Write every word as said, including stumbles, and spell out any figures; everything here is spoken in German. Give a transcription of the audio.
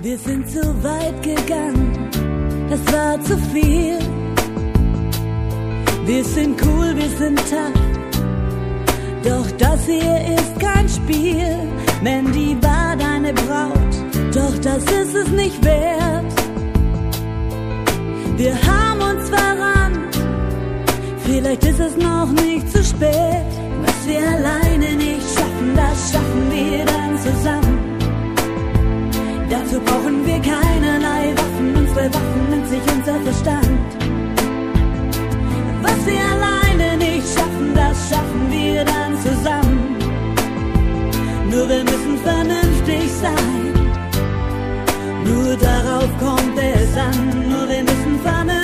Wir sind zu weit gegangen, das war zu viel. Wir sind cool, wir sind tough, doch das hier ist kein Spiel. Mandy war deine Braut, doch das ist es nicht wert. Wir haben uns verrannt, vielleicht ist es noch nicht zu spät. Was wir alleine nicht schaffen, das schaffen wir dann zusammen. Dazu brauchen wir keinerlei Waffen, unsere Waffen nennt sich unser Verstand. Was wir alleine nicht schaffen, das schaffen wir dann zusammen. Nur wir müssen vernünftig sein, nur darauf kommt es an. Nur wir müssen vernünftig sein.